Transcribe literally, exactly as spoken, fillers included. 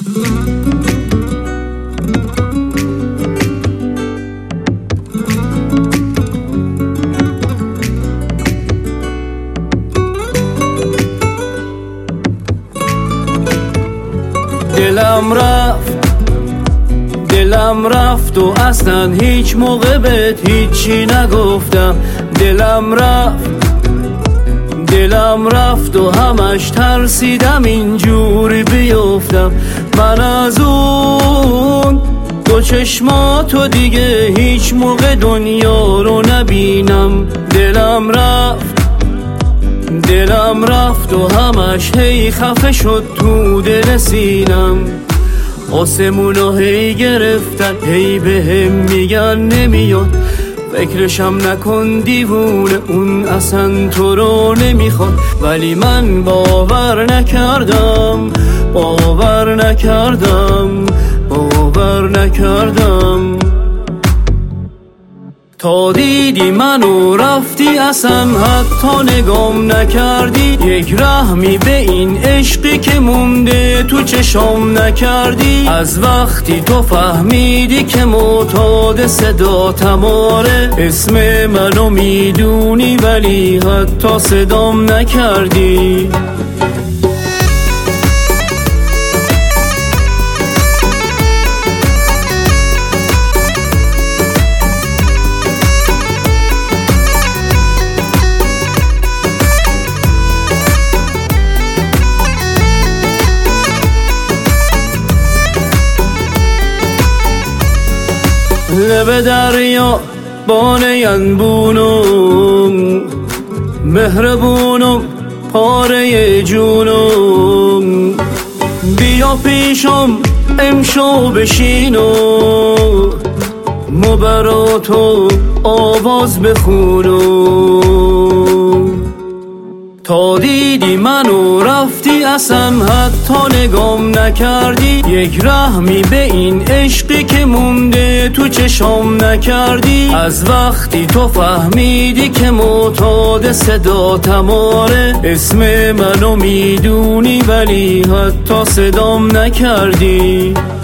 دلم رفت دلم رفت و اصلا هیچ موقع بهت هیچی نگفتم. دلم رفت دلم رفت و همش ترسیدم اینجوری بیفتم. من از اون دو چشماتو دیگه هیچ موقع دنیا رو نبینم. دلم رفت دلم رفت و همش هی خفه شد تو دل سینم. آسمونو هی گرفتن هی به هم میگن نمیاد. فکرشم نکن دیوونه اون اصلا تو رو نمیخواد. ولی من باور نکردم باور نکردم باور نکردم تا دیدی منو رفتی اصلا حتی نگام نکردی. یک رحمی به این عشقی که مونده تو چشام نکردی. از وقتی تو فهمیدی که معتاد صدا تماره. اسم منو میدونی ولی حتی صدام نکردی. لب دریا بانه انبونم مهربونم پاره جونم. بیا پیشم امشو بشینو مبراتو آواز بخونم. تا دیدی منو رفتی اصلا حتی نگام نکردی. یک رحمی به این عشقی که مونده تو چشام نکردی. از وقتی تو فهمیدی که معتاد صدا تماره. اسم منو میدونی ولی حتی صدام نکردی.